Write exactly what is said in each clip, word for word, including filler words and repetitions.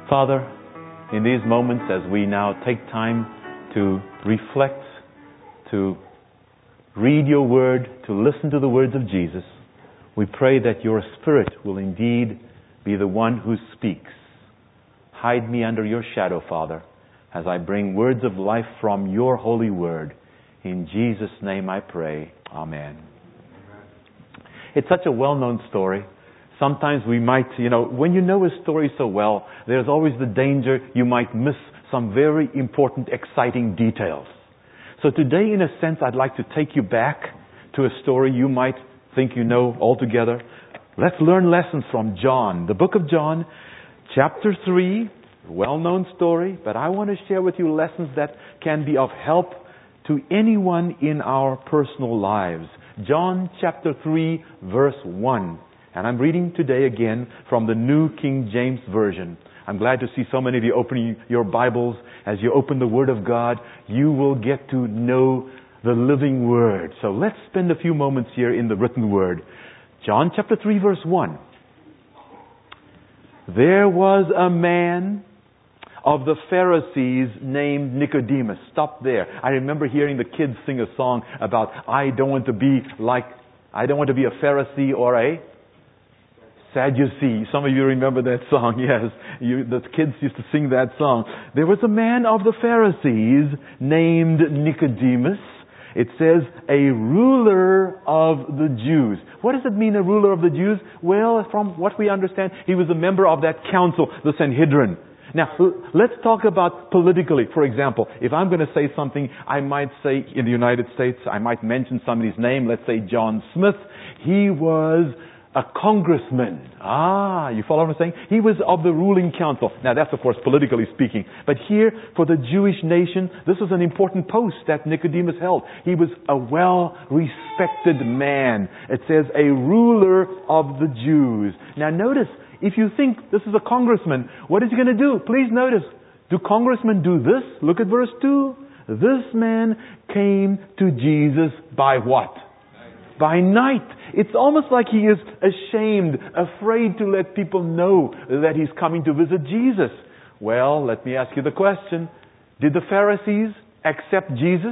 Father, in these moments as we now take time to reflect, to read your word, to listen to the words of Jesus, we pray that your Spirit will indeed be the one who speaks. Hide me under your shadow, Father, as I bring words of life from your holy word. In Jesus' name I pray. Amen. It's such a well-known story. Sometimes we might, you know, when you know a story so well, there's always the danger you might miss some very important, exciting details. So today, in a sense, I'd like to take you back to a story you might think you know altogether. Let's learn lessons from John, the book of John, chapter three, well-known story, but I want to share with you lessons that can be of help to anyone in our personal lives. John chapter three, verse one. And I'm reading today again from the New King James Version. I'm glad to see so many of you opening your Bibles. As you open the Word of God, you will get to know the living Word. So let's spend a few moments here in the written Word. John chapter three, verse one. There was a man of the Pharisees named Nicodemus. Stop there. I remember hearing the kids sing a song about, I don't want to be like, I don't want to be a Pharisee or a Sadducee. Some of you remember that song, yes. You, the kids used to sing that song. There was a man of the Pharisees named Nicodemus. It says, a ruler of the Jews. What does it mean, a ruler of the Jews? Well, from what we understand, he was a member of that council, the Sanhedrin. Now, let's talk about politically. For example, if I'm going to say something, I might say in the United States, I might mention somebody's name. Let's say John Smith. He was a congressman. Ah, you follow what I'm saying? He was of the ruling council. Now that's of course politically speaking. But here, for the Jewish nation, this was an important post that Nicodemus held. He was a well-respected man. It says a ruler of the Jews. Now notice, if you think this is a congressman, what is he going to do? Please notice, do congressmen do this? Look at verse two. This man came to Jesus by what? By night. It's almost like he is ashamed, afraid to let people know that he's coming to visit Jesus. Well, let me ask you the question. Did the Pharisees accept Jesus?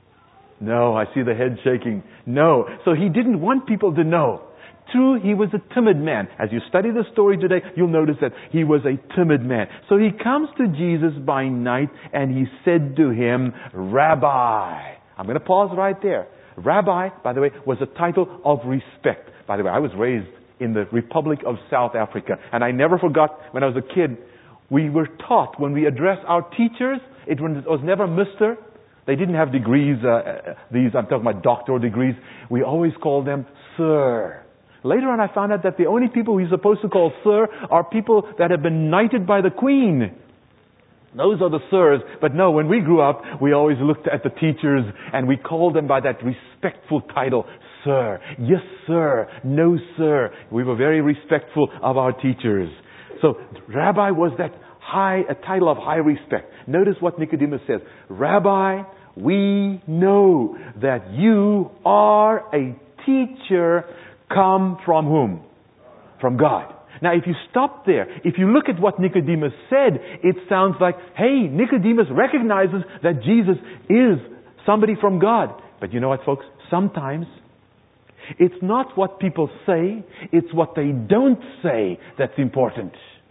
No, I see the head shaking. No. So he didn't want people to know. True, he was a timid man. As you study the story today, you'll notice that he was a timid man. So he comes to Jesus by night and he said to him, Rabbi. I'm going to pause right there. Rabbi, by the way, was a title of respect. By the way, I was raised in the Republic of South Africa, and I never forgot when I was a kid, we were taught when we address our teachers, it was never Mister They didn't have degrees, uh, these, I'm talking about doctoral degrees. We always called them Sir. Later on I found out that the only people we're supposed to call Sir are people that have been knighted by the Queen. Those are the sirs. But no, when we grew up, we always looked at the teachers and we called them by that respectful title, Sir. Yes, sir. No, sir. We were very respectful of our teachers. So, Rabbi was that high, a title of high respect. Notice what Nicodemus says. Rabbi, we know that you are a teacher come from whom? From God. Now, if you stop there, if you look at what Nicodemus said, it sounds like, hey, Nicodemus recognizes that Jesus is somebody from God. But you know what, folks? Sometimes it's not what people say, it's what they don't say that's important.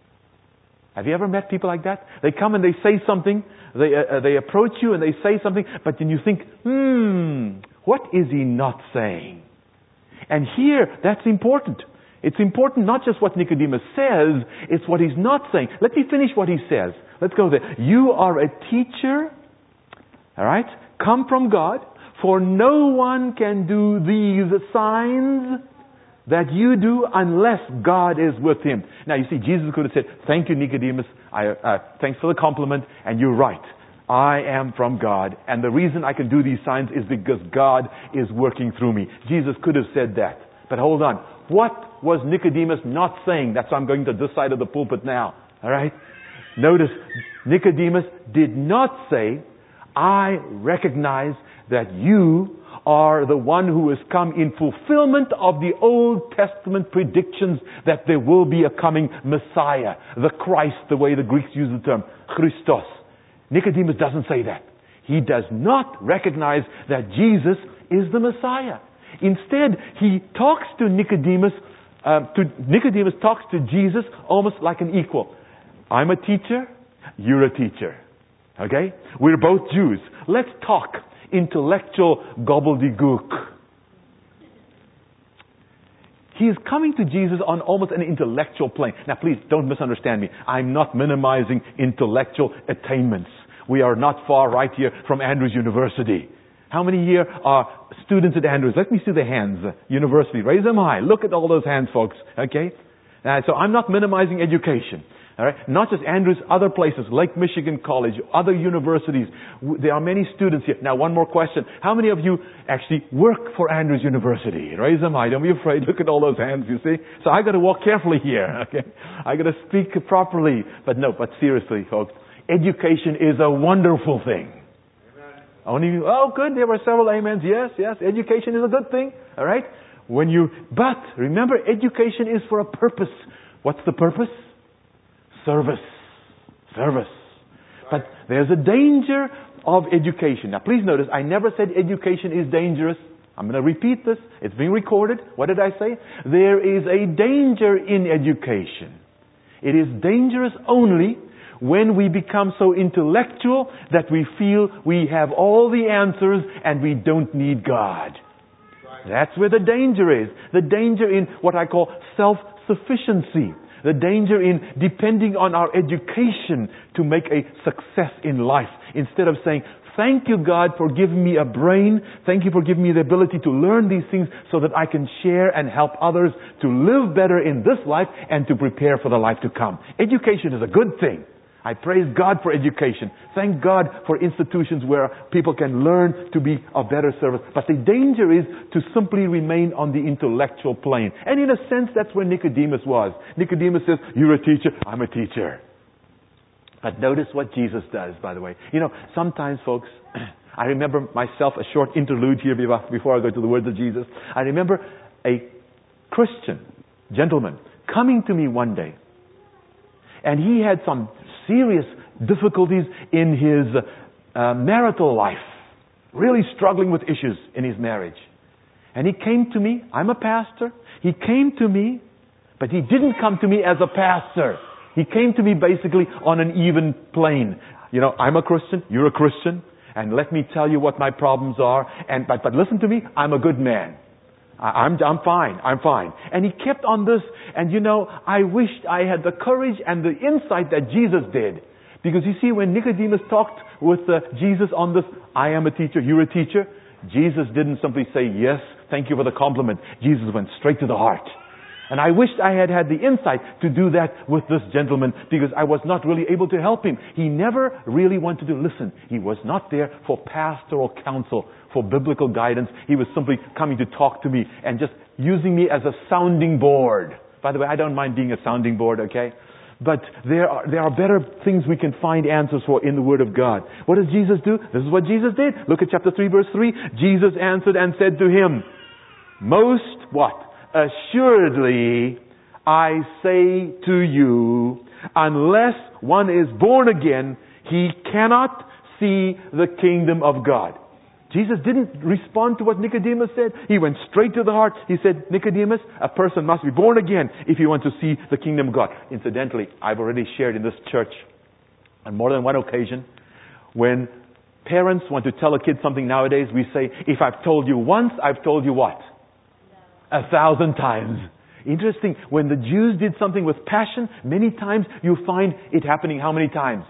Have you ever met people like that? They come and they say something, they uh, they approach you and they say something, but then you think, hmm, what is he not saying? And here, that's important. It's important not just what Nicodemus says, it's what he's not saying. Let me finish what he says. Let's go there. You are a teacher, all right, come from God, for no one can do these signs that you do unless God is with him. Now you see, Jesus could have said, thank you, Nicodemus, I, uh, thanks for the compliment, and you're right. I am from God, and the reason I can do these signs is because God is working through me. Jesus could have said that. But hold on. What was Nicodemus not saying? That's why I'm going to this side of the pulpit now. All right? Notice, Nicodemus did not say, I recognize that you are the one who has come in fulfillment of the Old Testament predictions that there will be a coming Messiah, the Christ, the way the Greeks use the term, Christos. Nicodemus doesn't say that. He does not recognize that Jesus is the Messiah. Instead, he talks to Nicodemus, uh, to Nicodemus talks to Jesus almost like an equal. I'm a teacher, you're a teacher. Okay? We're both Jews. Let's talk intellectual gobbledygook. He is coming to Jesus on almost an intellectual plane. Now please don't misunderstand me. I'm not minimizing intellectual attainments. We are not far right here from Andrews University. How many here are students at Andrews? Let me see the hands. University. Raise them high. Look at all those hands, folks. Okay? Uh, so I'm not minimizing education. All right? Not just Andrews, other places, Lake Michigan College, other universities. There are many students here. Now, one more question. How many of you actually work for Andrews University? Raise them high. Don't be afraid. Look at all those hands, you see. So I got to walk carefully here. Okay? I got to speak properly. But no, but seriously, folks, education is a wonderful thing. Only, oh, good. There were several amens. Yes, yes. Education is a good thing. All right. When you, but remember, education is for a purpose. What's the purpose? Service. Service. But there's a danger of education. Now, please notice, I never said education is dangerous. I'm going to repeat this. It's being recorded. What did I say? There is a danger in education. It is dangerous only when we become so intellectual that we feel we have all the answers and we don't need God. That's where the danger is. The danger in what I call self-sufficiency. The danger in depending on our education to make a success in life. Instead of saying, thank you, God, for giving me a brain. Thank you for giving me the ability to learn these things so that I can share and help others to live better in this life and to prepare for the life to come. Education is a good thing. I praise God for education. Thank God for institutions where people can learn to be of better service. But the danger is to simply remain on the intellectual plane. And in a sense, that's where Nicodemus was. Nicodemus says, you're a teacher, I'm a teacher. But notice what Jesus does, by the way. You know, sometimes, folks, I remember myself, a short interlude here before I go to the words of Jesus. I remember a Christian gentleman coming to me one day. And he had some serious difficulties in his uh, marital life. Really struggling with issues in his marriage. And he came to me. I'm a pastor. He came to me, but he didn't come to me as a pastor. He came to me basically on an even plane. You know, I'm a Christian. You're a Christian. And let me tell you what my problems are. And but, but listen to me. I'm a good man. I'm, I'm fine. I'm fine. And he kept on this. And you know, I wished I had the courage and the insight that Jesus did. Because you see, when Nicodemus talked with uh, Jesus on this, I am a teacher, you're a teacher, Jesus didn't simply say, yes, thank you for the compliment. Jesus went straight to the heart. And I wished I had had the insight to do that with this gentleman because I was not really able to help him. He never really wanted to listen. He was not there for pastoral counsel, for biblical guidance. He was simply coming to talk to me and just using me as a sounding board. By the way, I don't mind being a sounding board, okay? But there are, there are better things we can find answers for in the Word of God. What does Jesus do? This is what Jesus did. Look at chapter three, verse three. Jesus answered and said to him, most what? Assuredly, I say to you, unless one is born again, he cannot see the kingdom of God. Jesus didn't respond to what Nicodemus said. He went straight to the heart. He said, Nicodemus, a person must be born again if you want to see the kingdom of God. Incidentally, I've already shared in this church on more than one occasion, when parents want to tell a kid something nowadays, we say, if I've told you once, I've told you what? A thousand times. Interesting. When the Jews did something with passion, many times you find it happening how many times?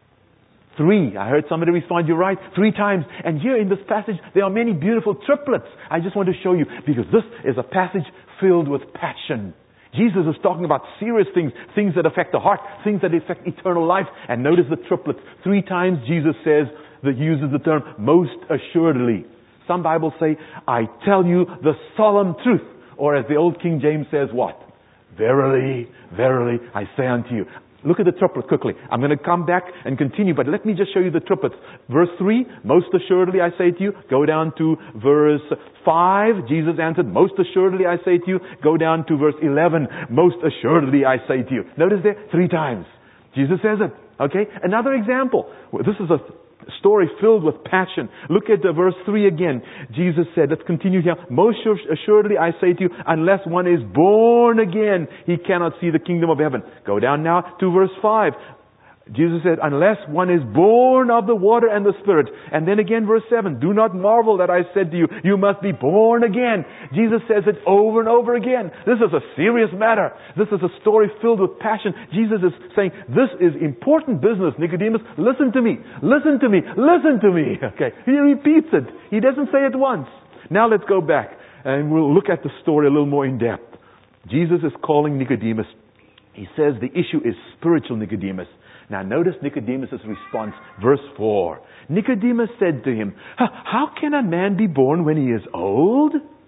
Three. I heard somebody respond, you're right, three times. And here in this passage, there are many beautiful triplets. I just want to show you, because this is a passage filled with passion. Jesus is talking about serious things, things that affect the heart, things that affect eternal life. And notice the triplets. Three times Jesus says, that uses the term, most assuredly. Some Bibles say, I tell you the solemn truth. Or as the old King James says, what? Verily, verily, I say unto you. Look at the triplet quickly. I'm going to come back and continue, but let me just show you the triplets. Verse three, most assuredly I say to you. Go down to verse five. Jesus answered, most assuredly I say to you. Go down to verse eleven. Most assuredly I say to you. Notice there, three times. Jesus says it. Okay? Another example. This is a story filled with passion. Look at uh, verse three again. Jesus said, let's continue here. Most assuredly I say to you, unless one is born again, he cannot see the kingdom of heaven. Go down now to verse five. Jesus said, unless one is born of the water and the Spirit. And then again, verse seven, do not marvel that I said to you, you must be born again. Jesus says it over and over again. This is a serious matter. This is a story filled with passion. Jesus is saying, this is important business, Nicodemus. Listen to me. Listen to me. Listen to me. Okay. He repeats it. He doesn't say it once. Now let's go back and we'll look at the story a little more in depth. Jesus is calling Nicodemus. He says the issue is spiritual, Nicodemus. Now notice Nicodemus' response, verse four. Nicodemus said to him, how can a man be born when he is old?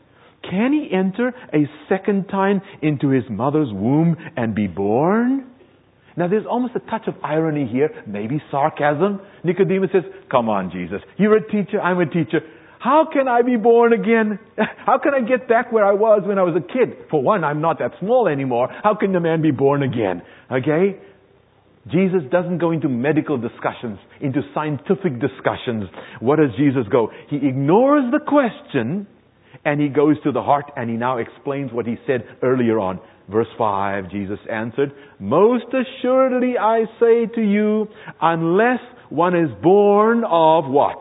Can he enter a second time into his mother's womb and be born? Now there's almost a touch of irony here, maybe sarcasm. Nicodemus says, come on Jesus, you're a teacher, I'm a teacher. How can I be born again? How can I get back where I was when I was a kid? For one, I'm not that small anymore. How can the man be born again? Okay? Jesus doesn't go into medical discussions, into scientific discussions. What does Jesus go? He ignores the question and he goes to the heart and he now explains what he said earlier on. Verse five, Jesus answered, most assuredly I say to you, unless one is born of what?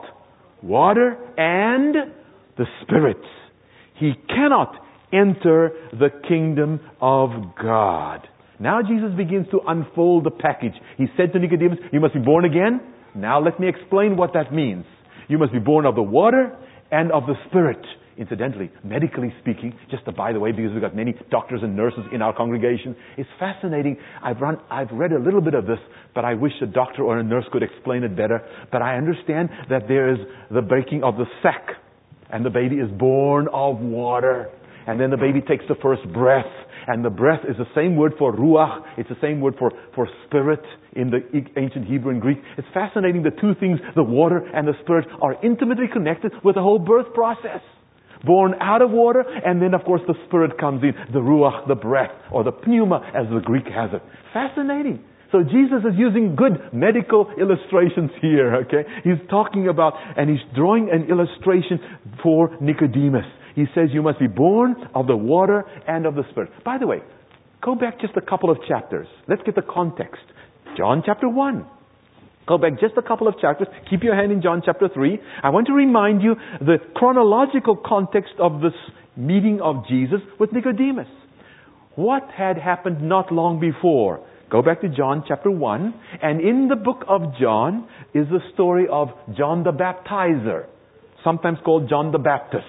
Water and the Spirit, he cannot enter the kingdom of God. Now Jesus begins to unfold the package. He said to Nicodemus, you must be born again. Now let me explain what that means. You must be born of the water and of the Spirit. Incidentally, medically speaking, just a by the way, because we've got many doctors and nurses in our congregation, it's fascinating. I've run, I've read a little bit of this, but I wish a doctor or a nurse could explain it better. But I understand that there is the breaking of the sac, and the baby is born of water, and then the baby takes the first breath. And the breath is the same word for ruach. It's the same word for, for spirit in the ancient Hebrew and Greek. It's fascinating. The two things, the water and the Spirit, are intimately connected with the whole birth process. Born out of water, and then of course the Spirit comes in, the ruach, the breath, or the pneuma as the Greek has it. Fascinating. So Jesus is using good medical illustrations here, okay? He's talking about, and he's drawing an illustration for Nicodemus. He says you must be born of the water and of the Spirit. By the way, go back just a couple of chapters. Let's get the context. John chapter one. Go back just a couple of chapters. Keep your hand in John chapter three. I want to remind you the chronological context of this meeting of Jesus with Nicodemus. What had happened not long before? Go back to John chapter one. And in the book of John is the story of John the Baptizer, sometimes called John the Baptist.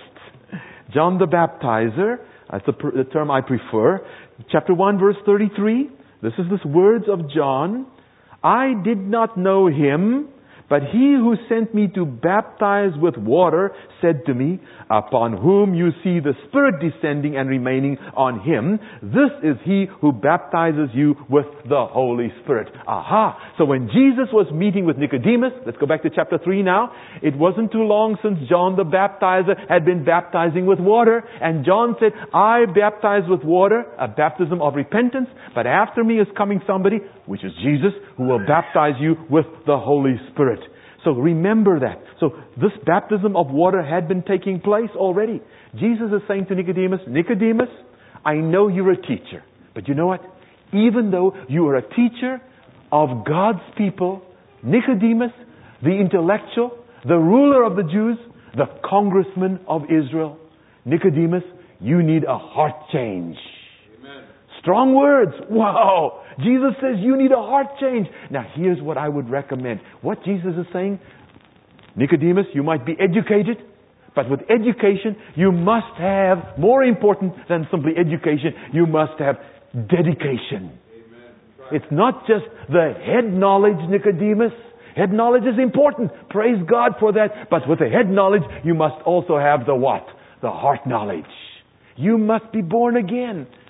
John the Baptizer, that's the, the term I prefer. Chapter one, verse thirty-three. This is the words of John. I did not know him, but he who sent me to baptize with water said to me, upon whom you see the Spirit descending and remaining on him, this is he who baptizes you with the Holy Spirit. Aha! So when Jesus was meeting with Nicodemus, let's go back to chapter three now, it wasn't too long since John the Baptizer had been baptizing with water, and John said, I baptize with water, a baptism of repentance, but after me is coming somebody, which is Jesus, who will baptize you with the Holy Spirit. So remember that. So this baptism of water had been taking place already. Jesus is saying to Nicodemus, Nicodemus, I know you're a teacher. But you know what? Even though you are a teacher of God's people, Nicodemus, the intellectual, the ruler of the Jews, the congressman of Israel, Nicodemus, you need a heart change. Amen. Strong words. Wow. Jesus says you need a heart change. Now here's what I would recommend. What Jesus is saying, Nicodemus, you might be educated, but with education, you must have, more important than simply education, you must have dedication. Amen. It's not just the head knowledge, Nicodemus. Head knowledge is important. Praise God for that. But with the head knowledge, you must also have the what? The heart knowledge. You must be born again.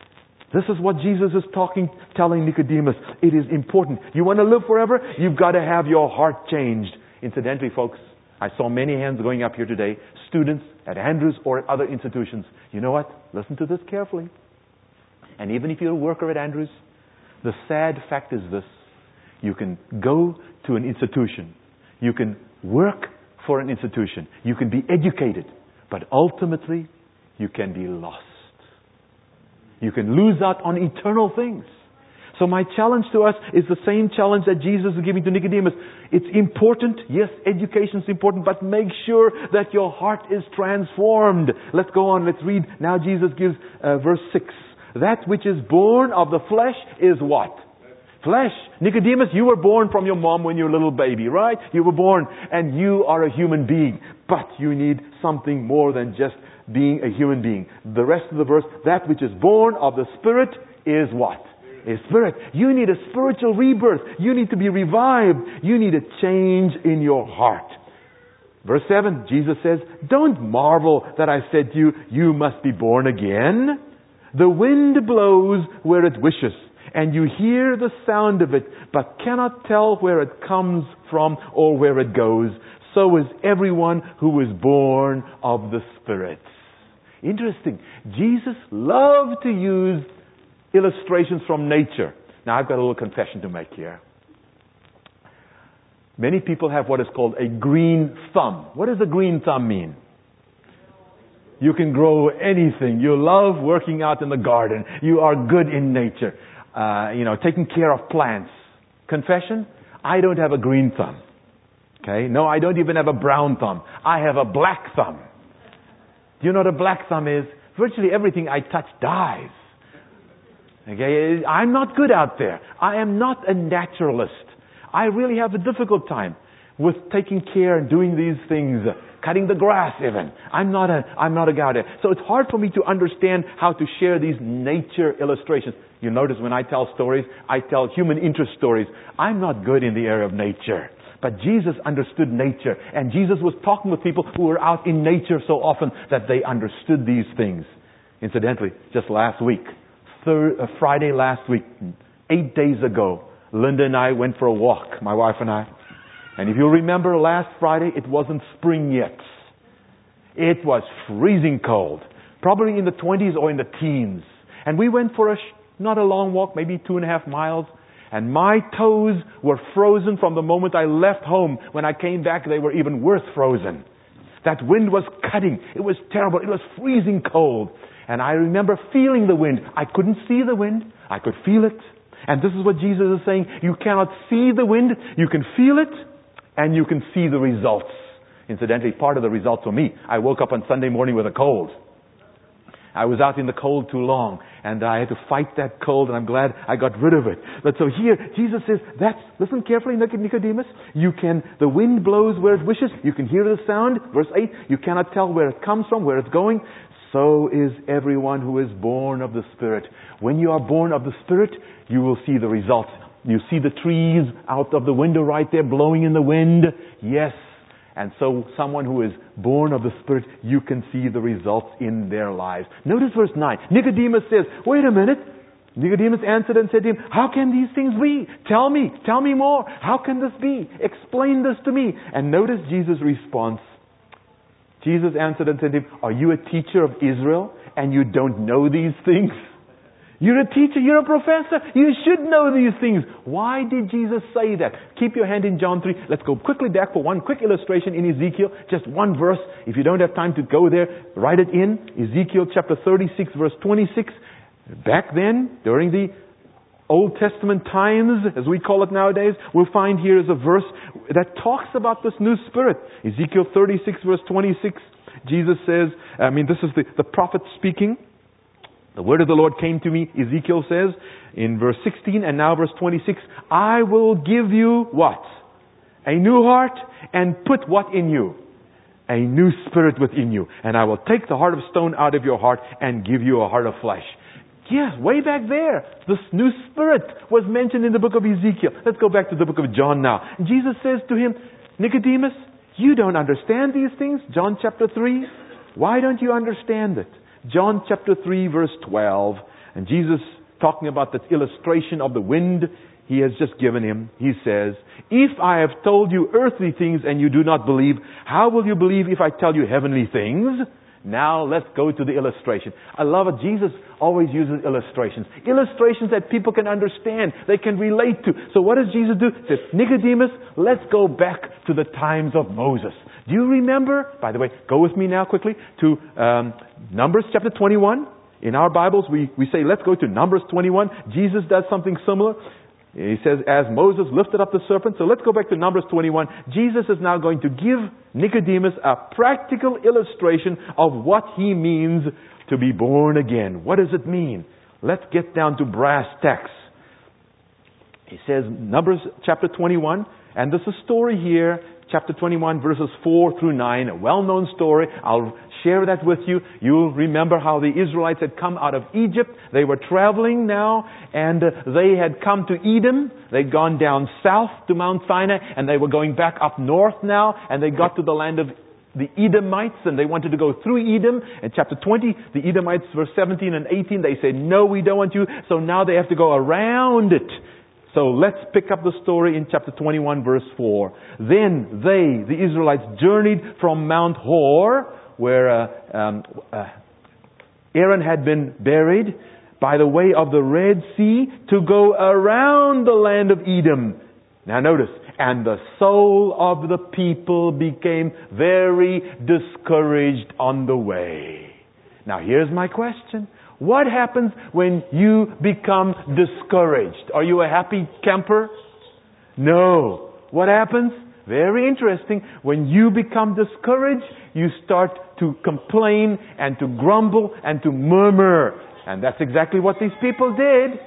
This is what Jesus is talking, telling Nicodemus. It is important. You want to live forever? You've got to have your heart changed. Incidentally, folks, I saw many hands going up here today. Students at Andrews or at other institutions. You know what? Listen to this carefully. And even if you're a worker at Andrews, the sad fact is this. You can go to an institution. You can work for an institution. You can be educated. But ultimately, you can be lost. You can lose out on eternal things. So my challenge to us is the same challenge that Jesus is giving to Nicodemus. It's important. Yes, education is important, but make sure that your heart is transformed. Let's go on. Let's read. Now Jesus gives uh, verse six. That which is born of the flesh is what? Flesh. Nicodemus, you were born from your mom when you were a little baby, right? You were born and you are a human being. But you need something more than just being a human being. The rest of the verse, that which is born of the Spirit is what? Is Spirit. You need a spiritual rebirth. You need to be revived. You need a change in your heart. Verse seven, Jesus says, don't marvel that I said to you, you must be born again. The wind blows where it wishes, and you hear the sound of it, but cannot tell where it comes from or where it goes. So is everyone who is born of the Spirit. Interesting. Jesus loved to use illustrations from nature. Now I've got a little confession to make here. Many people have what is called a green thumb. What does a green thumb mean? You can grow anything. You love working out in the garden. You are good in nature. Uh, you know, taking care of plants. Confession? I don't have a green thumb. Okay? No, I don't even have a brown thumb. I have a black thumb. Do you know what a black thumb is? Virtually everything I touch dies. Okay? I'm not good out there. I am not a naturalist. I really have a difficult time with taking care and doing these things, cutting the grass even. I'm not a, I'm not a guy there. So it's hard for me to understand how to share these nature illustrations. You notice when I tell stories, I tell human interest stories. I'm not good in the area of nature. But Jesus understood nature. And Jesus was talking with people who were out in nature so often that they understood these things. Incidentally, just last week, third, uh, Friday last week, eight days ago, Linda and I went for a walk, my wife and I. And if you remember last Friday, it wasn't spring yet. It was freezing cold. Probably in the twenties or in the teens. And we went for a, sh- not a long walk, maybe two and a half miles. And my toes were frozen from the moment I left home. When I came back, they were even worse frozen. That wind was cutting. It was terrible. It was freezing cold. And I remember feeling the wind. I couldn't see the wind. I could feel it. And this is what Jesus is saying. You cannot see the wind. You can feel it. And you can see the results. Incidentally, part of the results for me, I woke up on Sunday morning with a cold. I was out in the cold too long, and I had to fight that cold, and I'm glad I got rid of it. But so here, Jesus says, that's, listen carefully, Nicodemus, you can, the wind blows where it wishes, you can hear the sound, verse eight, you cannot tell where it comes from, where it's going. So is everyone who is born of the Spirit. When you are born of the Spirit, you will see the results. You see the trees out of the window right there blowing in the wind. Yes. And so someone who is born of the Spirit, you can see the results in their lives. Notice verse nine. Nicodemus says, wait a minute. Nicodemus answered and said to him, how can these things be? Tell me. Tell me more. How can this be? Explain this to me. And notice Jesus' response. Jesus answered and said to him, are you a teacher of Israel and you don't know these things? You're a teacher, you're a professor, you should know these things. Why did Jesus say that? Keep your hand in John three. Let's go quickly back for one quick illustration in Ezekiel. Just one verse. If you don't have time to go there, write it in. Ezekiel chapter thirty-six, verse twenty-six. Back then, during the Old Testament times, as we call it nowadays, we'll find here is a verse that talks about this new spirit. Ezekiel thirty-six, verse twenty-six. Jesus says, I mean, this is the, the prophet speaking. The word of the Lord came to me, Ezekiel says, in verse sixteen and now verse twenty-six, I will give you what? A new heart and put what in you? A new spirit within you. And I will take the heart of stone out of your heart and give you a heart of flesh. Yes, way back there, this new spirit was mentioned in the book of Ezekiel. Let's go back to the book of John now. And Jesus says to him, Nicodemus, you don't understand these things? John chapter three. Why don't you understand it? John chapter three, verse twelve. And Jesus talking about this illustration of the wind He has just given him. He says, if I have told you earthly things and you do not believe, how will you believe if I tell you heavenly things? Now let's go to the illustration. I love it. Jesus always uses illustrations. Illustrations that people can understand, they can relate to. So what does Jesus do? He says, Nicodemus, let's go back to the times of Moses. Do you remember? By the way, go with me now quickly to um, Numbers chapter twenty-one. In our Bibles, we, we say, let's go to Numbers twenty-one. Jesus does something similar. He says, as Moses lifted up the serpent. So let's go back to Numbers twenty-one. Jesus is now going to give Nicodemus a practical illustration of what he means to be born again. What does it mean? Let's get down to brass tacks. He says, Numbers chapter twenty-one, and there's a story here, chapter twenty-one, verses four through nine, a well-known story. I'll share that with you. You'll remember how the Israelites had come out of Egypt. They were traveling now, and uh, they had come to Edom. They'd gone down south to Mount Sinai, and they were going back up north now, and they got to the land of the Edomites, and they wanted to go through Edom. In chapter twenty, the Edomites, verse seventeen and eighteen, they said, no, we don't want you. So now they have to go around it. So let's pick up the story in chapter twenty-one, verse four. Then they, the Israelites, journeyed from Mount Hor, where uh, um, uh, Aaron had been buried, by the way of the Red Sea, to go around the land of Edom. Now notice, and the soul of the people became very discouraged on the way. Now here's my question. What happens when you become discouraged? Are you a happy camper? No. What happens? Very interesting. When you become discouraged, you start to complain and to grumble and to murmur. And that's exactly what these people did.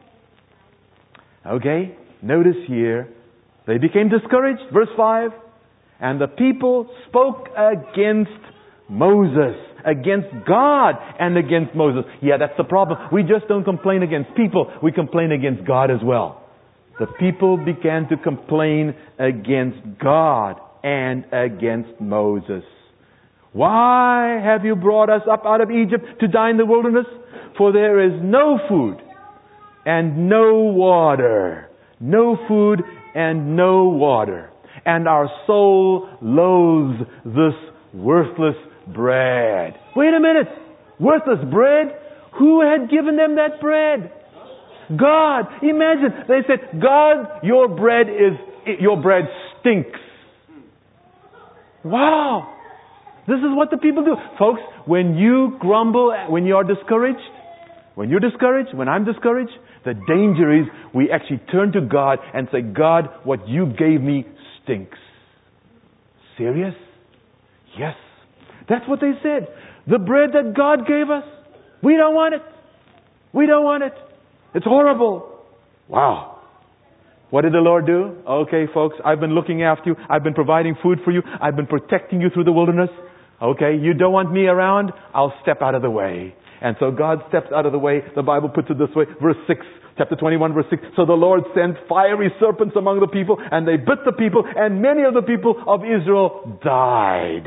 Okay, notice here, they became discouraged. Verse five. And the people spoke against Moses, against God and against Moses. Yeah, that's the problem. We just don't complain against people. We complain against God as well. The people began to complain against God and against Moses. Why have you brought us up out of Egypt to die in the wilderness? For there is no food and no water. No food and no water. And our soul loathes this worthless bread. Wait a minute. Worthless bread? Who had given them that bread? God. Imagine. They said, God, your bread is, your bread stinks. Wow. This is what the people do. Folks, when you grumble, when you are discouraged, when you're discouraged, when I'm discouraged, the danger is we actually turn to God and say, God, what you gave me stinks. Serious? Yes. That's what they said. The bread that God gave us, we don't want it. We don't want it. It's horrible. Wow. What did the Lord do? Okay, folks, I've been looking after you. I've been providing food for you. I've been protecting you through the wilderness. Okay, you don't want me around? I'll step out of the way. And so God steps out of the way. The Bible puts it this way. Verse six, chapter twenty-one, verse six. So the Lord sent fiery serpents among the people, and they bit the people, and many of the people of Israel died.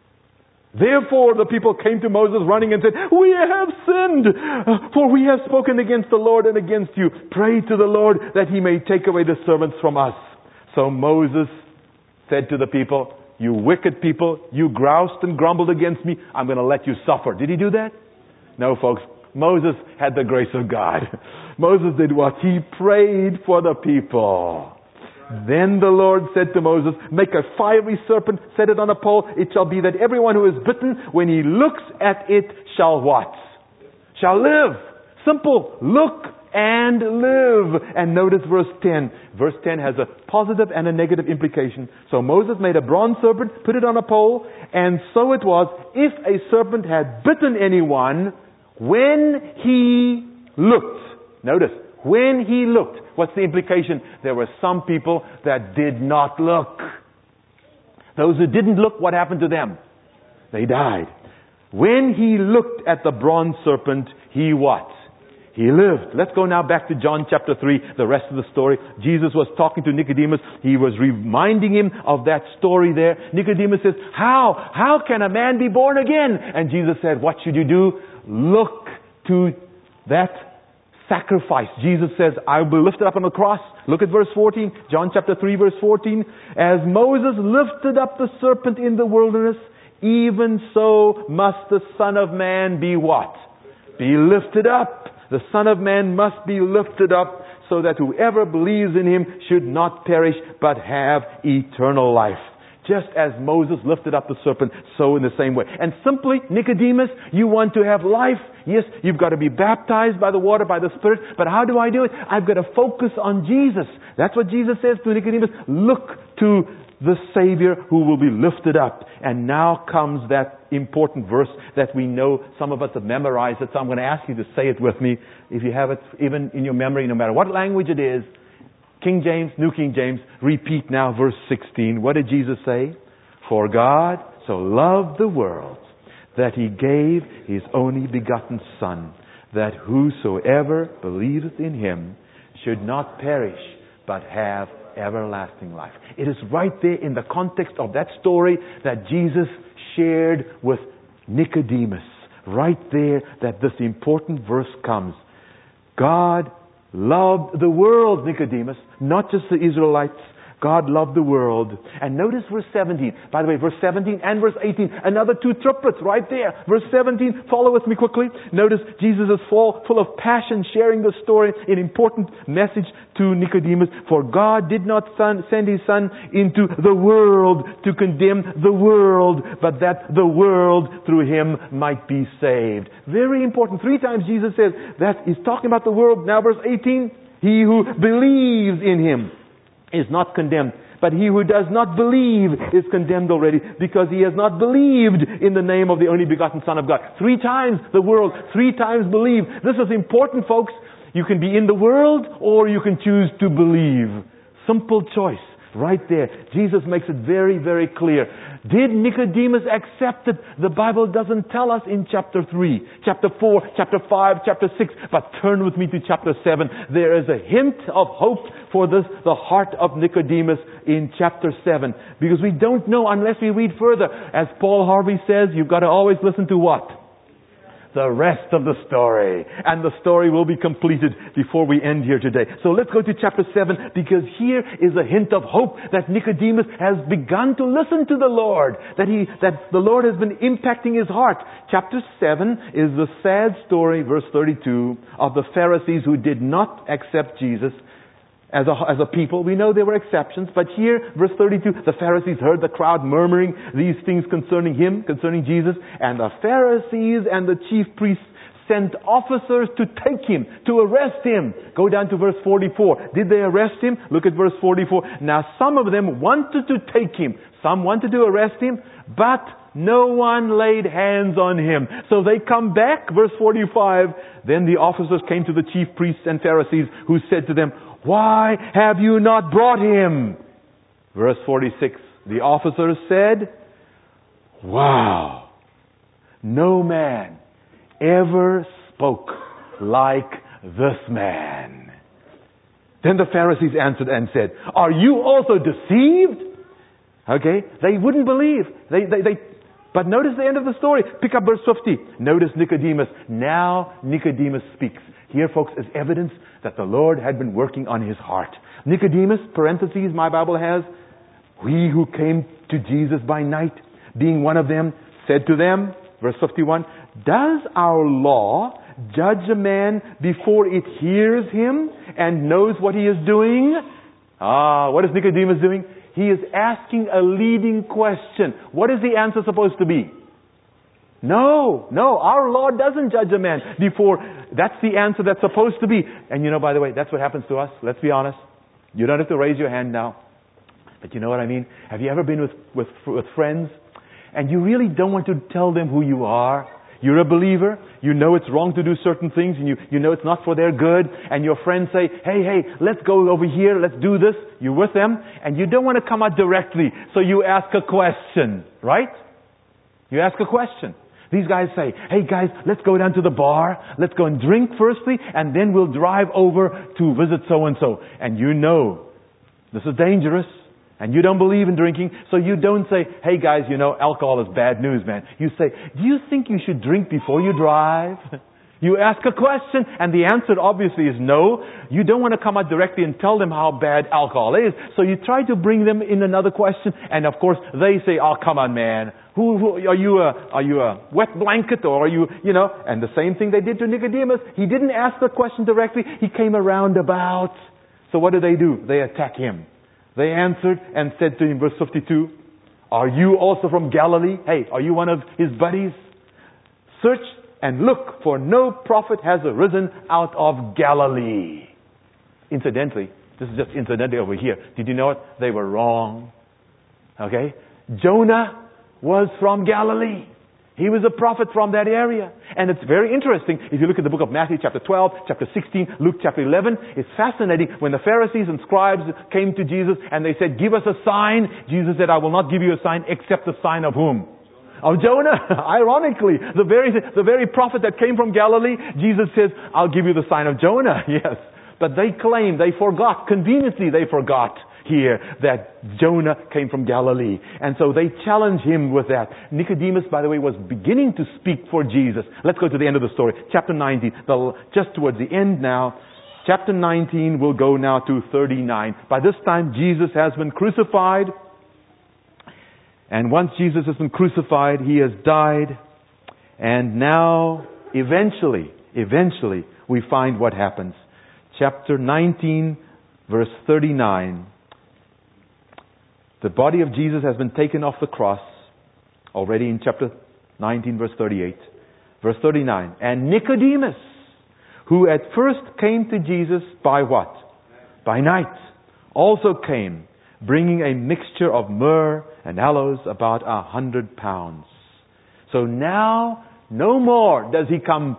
Therefore the people came to Moses running and said, we have sinned, for we have spoken against the Lord and against you. Pray to the Lord that he may take away the servants from us. So Moses said to the people, you wicked people, you groused and grumbled against me. I'm going to let you suffer. Did he do that? No, folks. Moses had the grace of God. Moses did what? He prayed for the people. Then the Lord said to Moses, make a fiery serpent, set it on a pole. It shall be that everyone who is bitten, when he looks at it, shall what? Shall live. Simple. Look and live. And notice verse ten. Verse ten has a positive and a negative implication. So Moses made a bronze serpent, put it on a pole, and so it was, if a serpent had bitten anyone, when he looked. Notice, when he looked. What's the implication? There were some people that did not look. Those who didn't look, what happened to them? They died. When he looked at the bronze serpent, he what? He lived. Let's go now back to John chapter three, the rest of the story. Jesus was talking to Nicodemus. He was reminding him of that story there. Nicodemus says, how? How can a man be born again? And Jesus said, what should you do? Look to that sacrifice. Jesus says, I will be lifted up on the cross. Look at verse fourteen. John chapter three verse fourteen. As Moses lifted up the serpent in the wilderness, even so must the Son of Man be what? Be lifted up. The Son of Man must be lifted up so that whoever believes in Him should not perish but have eternal life. Just as Moses lifted up the serpent, so in the same way. And simply, Nicodemus, you want to have life. Yes, you've got to be baptized by the water, by the Spirit. But how do I do it? I've got to focus on Jesus. That's what Jesus says to Nicodemus. Look to the Savior who will be lifted up. And now comes that important verse that we know some of us have memorized it. So I'm going to ask you to say it with me. If you have it even in your memory, no matter what language it is. King James, New King James, repeat now verse sixteen. What did Jesus say? For God so loved the world that He gave His only begotten Son, that whosoever believeth in Him should not perish, but have everlasting life. It is right there in the context of that story that Jesus shared with Nicodemus. Right there that this important verse comes. God loved the world, Nicodemus, not just the Israelites. God loved the world. And notice verse seventeen. By the way, verse seventeen and verse eighteen, another two triplets right there. Verse seventeen, follow with me quickly. Notice Jesus is full, full of passion, sharing the story, an important message to Nicodemus. For God did not son, send His Son into the world to condemn the world, but that the world through Him might be saved. Very important. Three times Jesus says that He's talking about the world. Now verse eighteen, He who believes in Him is not condemned. But he who does not believe is condemned already, because he has not believed in the name of the only begotten Son of God. Three times the world, three times believe. This is important, folks. You can be in the world or you can choose to believe. Simple choice. Right there. Jesus makes it very, very clear. Did Nicodemus accept it? The Bible doesn't tell us in chapter three, chapter four, chapter five, chapter six. But turn with me to chapter seven. There is a hint of hope for this, the heart of Nicodemus in chapter seven. Because we don't know unless we read further. As Paul Harvey says, you've got to always listen to what? The rest of the story. And the story will be completed before we end here today. So let's go to chapter seven, because here is a hint of hope that Nicodemus has begun to listen to the Lord. That he, that the Lord has been impacting his heart. Chapter seven is the sad story, verse thirty-two, of the Pharisees who did not accept Jesus as a, as a people. We know there were exceptions, but here, verse thirty-two, the Pharisees heard the crowd murmuring these things concerning Him, concerning Jesus, and the Pharisees and the chief priests sent officers to take Him, to arrest Him. Go down to verse forty-four. Did they arrest Him? Look at verse forty-four. Now some of them wanted to take Him. Some wanted to arrest Him, but no one laid hands on Him. So they come back, verse forty-five. Then the officers came to the chief priests and Pharisees, who said to them, why have you not brought Him? Verse forty-six. The officers said, wow, no man ever spoke like this man. Then the Pharisees answered and said, are you also deceived? Okay, they wouldn't believe. They, they, they, but notice the end of the story. Pick up verse fifty. Notice Nicodemus. Now Nicodemus speaks. Here, folks, is evidence that the Lord had been working on his heart. Nicodemus, parentheses, my Bible has, we who came to Jesus by night, being one of them, said to them, verse fifty-one, does our law judge a man before it hears him and knows what he is doing? Ah, what is Nicodemus doing? He is asking a leading question. What is the answer supposed to be? No, no, our law doesn't judge a man before. That's the answer that's supposed to be. And you know, by the way, that's what happens to us. Let's be honest. You don't have to raise your hand now. But you know what I mean? Have you ever been with, with, with friends and you really don't want to tell them who you are? You're a believer. You know it's wrong to do certain things, and you, you know it's not for their good. And your friends say, hey, hey, let's go over here. Let's do this. You're with them. And you don't want to come out directly. So you ask a question, right? You ask a question. These guys say, hey guys, let's go down to the bar. Let's go and drink firstly, and then we'll drive over to visit so-and-so. And you know, this is dangerous. And you don't believe in drinking, so you don't say, hey guys, you know, alcohol is bad news, man. You say, do you think you should drink before you drive? You ask a question, and the answer obviously is no. You don't want to come out directly and tell them how bad alcohol is. So you try to bring them in another question, and of course they say, "Oh, come on, man. Who, who are you? A are you a wet blanket, or are you, you know?" And the same thing they did to Nicodemus. He didn't ask the question directly. He came around about. So what do they do? They attack him. They answered and said to him, verse fifty-two, "Are you also from Galilee? Hey, are you one of his buddies? Search and look, for no prophet has arisen out of Galilee." Incidentally, this is just incidentally over here. Did you know it? They were wrong. Okay? Jonah was from Galilee. He was a prophet from that area. And it's very interesting. If you look at the book of Matthew chapter twelve, chapter sixteen, Luke chapter eleven, it's fascinating. When the Pharisees and scribes came to Jesus and they said, "Give us a sign," Jesus said, "I will not give you a sign except the sign of whom?" Of Jonah. Ironically, the very, the very prophet that came from Galilee, Jesus says, "I'll give you the sign of Jonah." Yes. But they claimed, they forgot, conveniently they forgot here that Jonah came from Galilee. And so they challenged him with that. Nicodemus, by the way, was beginning to speak for Jesus. Let's go to the end of the story. Chapter nineteen. The, just towards the end now. Chapter nineteen will go now to thirty-nine. By this time, Jesus has been crucified. And once Jesus has been crucified, He has died. And now, eventually, eventually, we find what happens. Chapter nineteen, verse thirty-nine. The body of Jesus has been taken off the cross. Already in chapter nineteen, verse thirty-eight. Verse thirty-nine. And Nicodemus, who at first came to Jesus by what? By night, also came, bringing a mixture of myrrh and aloes, about a hundred pounds. So now, no more does he come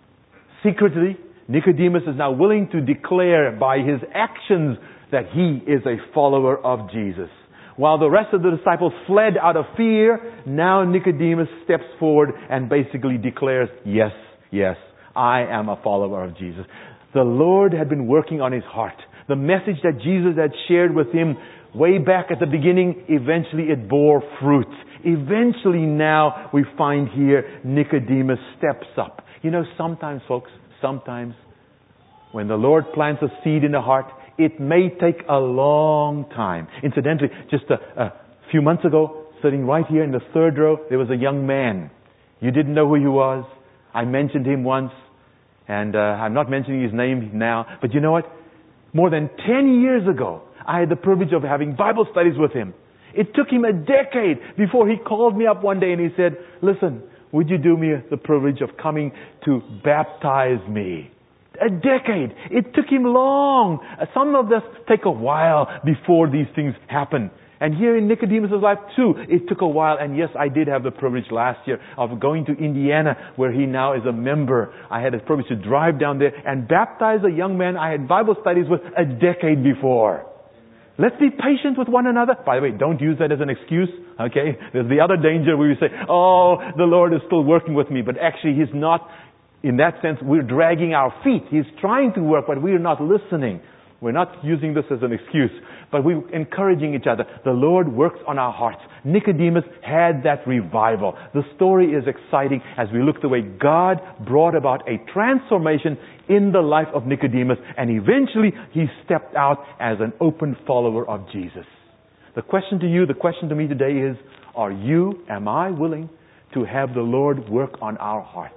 secretly. Nicodemus is now willing to declare by his actions that he is a follower of Jesus. While the rest of the disciples fled out of fear, now Nicodemus steps forward and basically declares, "Yes, yes, I am a follower of Jesus." The Lord had been working on his heart. The message that Jesus had shared with him way back at the beginning, eventually it bore fruit. Eventually now we find here Nicodemus steps up. You know, sometimes folks, sometimes when the Lord plants a seed in the heart, it may take a long time. Incidentally, just a, a few months ago, sitting right here in the third row, there was a young man. You didn't know who he was. I mentioned him once, and uh, I'm not mentioning his name now. But you know what? More than ten years ago, I had the privilege of having Bible studies with him. It took him a decade before he called me up one day and he said, "Listen, would you do me the privilege of coming to baptize me?" A decade. It took him long. Some of us take a while before these things happen. And here in Nicodemus' life too, it took a while. And yes, I did have the privilege last year of going to Indiana, where he now is a member. I had the privilege to drive down there and baptize a young man I had Bible studies with a decade before. Let's be patient with one another. By the way, don't use that as an excuse. Okay? There's the other danger where we say, "Oh, the Lord is still working with me." But actually, He's not. In that sense, we're dragging our feet. He's trying to work, but we're not listening. We're not using this as an excuse, but we're encouraging each other. The Lord works on our hearts. Nicodemus had that revival. The story is exciting as we look the way God brought about a transformation in the life of Nicodemus, and eventually he stepped out as an open follower of Jesus. The question to you, the question to me today is, are you, am I willing to have the Lord work on our hearts?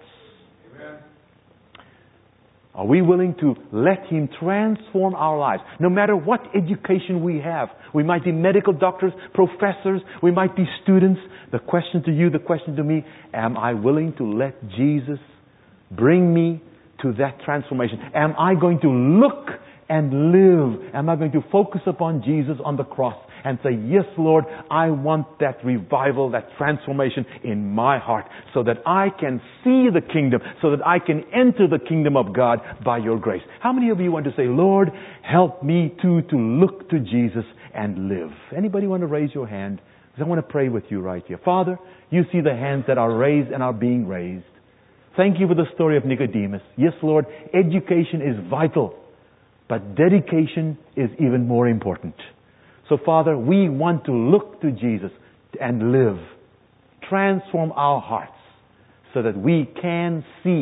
Are we willing to let Him transform our lives? No matter what education we have. We might be medical doctors, professors, we might be students. The question to you, the question to me, am I willing to let Jesus bring me to that transformation? Am I going to look and live? Am I going to focus upon Jesus on the cross and say, "Yes, Lord, I want that revival, that transformation in my heart so that I can see the kingdom, so that I can enter the kingdom of God by your grace"? How many of you want to say, "Lord, help me too to look to Jesus and live"? Anybody want to raise your hand? Because I want to pray with you right here. Father, you see the hands that are raised and are being raised. Thank you for the story of Nicodemus. Yes, Lord, education is vital, but dedication is even more important. So, Father, we want to look to Jesus and live. Transform our hearts so that we can see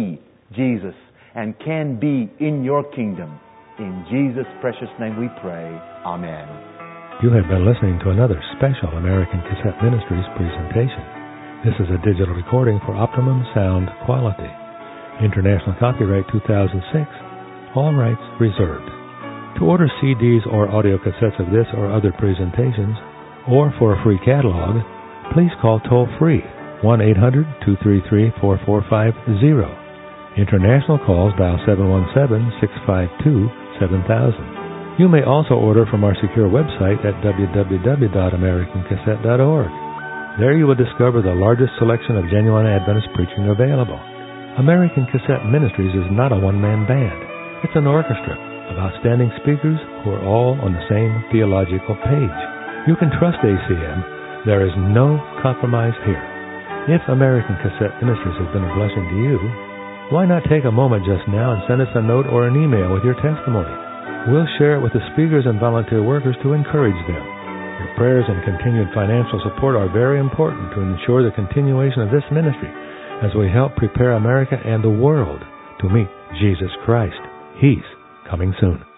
Jesus and can be in your kingdom. In Jesus' precious name we pray. Amen. You have been listening to another special American Cassette Ministries presentation. This is a digital recording for optimum sound quality. International copyright two thousand six. All rights reserved. To order C Ds or audio cassettes of this or other presentations, or for a free catalog, please call toll-free one eight hundred two three three four four five zero. International calls dial seven one seven six five two seven thousand. You may also order from our secure website at w w w dot american cassette dot org. There you will discover the largest selection of genuine Adventist preaching available. American Cassette Ministries is not a one-man band. It's an orchestra of outstanding speakers who are all on the same theological page. You can trust A C M. There is no compromise here. If American Cassette Ministries has been a blessing to you, why not take a moment just now and send us a note or an email with your testimony? We'll share it with the speakers and volunteer workers to encourage them. Your prayers and continued financial support are very important to ensure the continuation of this ministry as we help prepare America and the world to meet Jesus Christ. He's coming soon.